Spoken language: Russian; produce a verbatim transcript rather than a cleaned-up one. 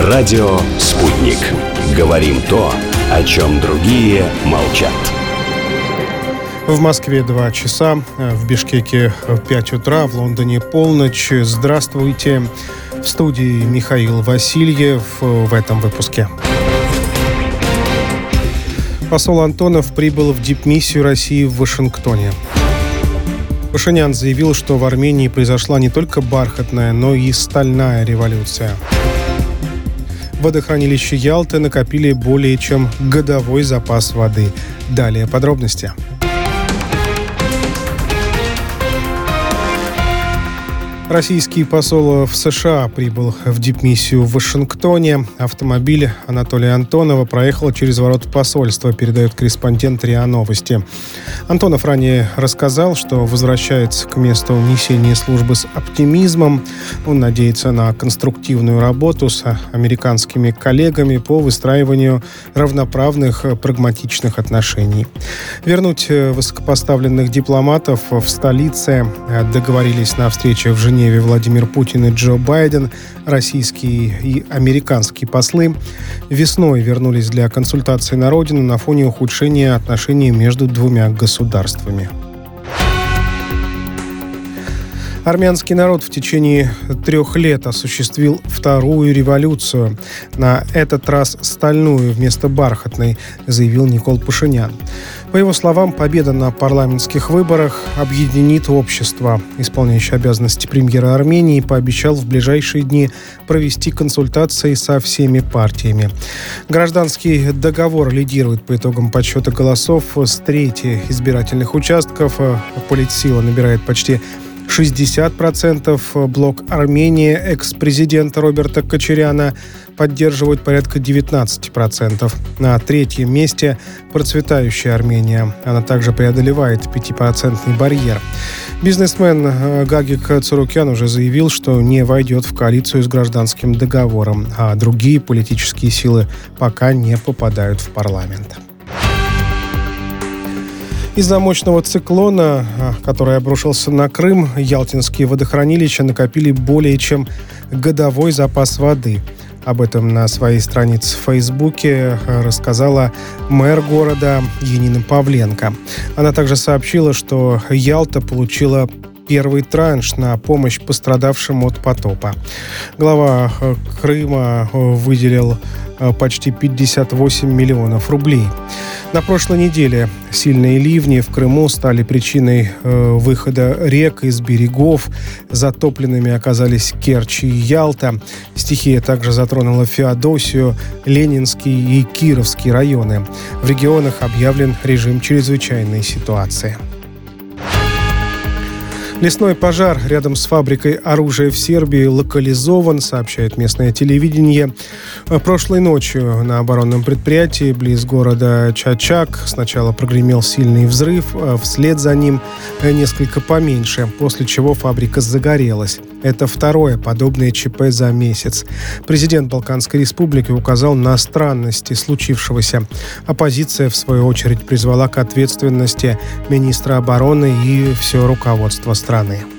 Радио «Спутник». Говорим то, о чем другие молчат. В Москве два часа, в Бишкеке пять утра, в Лондоне полночь. Здравствуйте. В студии Михаил Васильев в этом выпуске. Посол Антонов прибыл в дипмиссию России в Вашингтоне. Пашинян заявил, что в Армении произошла не только бархатная, но и стальная революция. В водохранилище Ялты накопили более чем годовой запас воды. Далее подробности. Российский посол в США прибыл в дипмиссию в Вашингтоне. Автомобиль Анатолия Антонова проехал через ворота посольства, передает корреспондент РИА Новости. Антонов ранее рассказал, что возвращается к месту несения службы с оптимизмом. Он надеется на конструктивную работу с американскими коллегами по выстраиванию равноправных, прагматичных отношений. Вернуть высокопоставленных дипломатов в столице договорились на встрече в Женеве Владимир Путин и Джо Байден. Российские и американские послы весной вернулись для консультаций на родину на фоне ухудшения отношений между двумя государствами. Армянский народ в течение трех лет осуществил вторую революцию. На этот раз стальную вместо бархатной, заявил Никол Пашинян. По его словам, победа на парламентских выборах объединит общество. Исполняющий обязанности премьера Армении пообещал в ближайшие дни провести консультации со всеми партиями. Гражданский договор лидирует по итогам подсчета голосов с трети избирательных участков. Политсила набирает почти шестьдесят процентов. Блок Армения экс-президента Роберта Кочаряна поддерживает порядка девятнадцать процентов. На третьем месте процветающая Армения. Она также преодолевает пятипроцентный барьер. Бизнесмен Гагик Цурукян уже заявил, что не войдет в коалицию с гражданским договором, а другие политические силы пока не попадают в парламент. Из-за мощного циклона, который обрушился на Крым, ялтинские водохранилища накопили более чем годовой запас воды. Об этом на своей странице в Фейсбуке рассказала мэр города Янина Павленко. Она также сообщила, что Ялта получила первый транш на помощь пострадавшим от потопа. Глава Крыма выделил почти пятьдесят восемь миллионов рублей. На прошлой неделе сильные ливни в Крыму стали причиной э, выхода рек из берегов. Затопленными оказались Керчь и Ялта. Стихия также затронула Феодосию, Ленинский и Кировский районы. В регионах объявлен режим чрезвычайной ситуации. Лесной пожар рядом с фабрикой оружия в Сербии локализован, сообщает местное телевидение. Прошлой ночью на оборонном предприятии близ города Чачак сначала прогремел сильный взрыв, а вслед за ним несколько поменьше, после чего фабрика загорелась. Это второе подобное ЧП за месяц. Президент Балканской республики указал на странности случившегося. Оппозиция, в свою очередь, призвала к ответственности министра обороны и все руководство страны.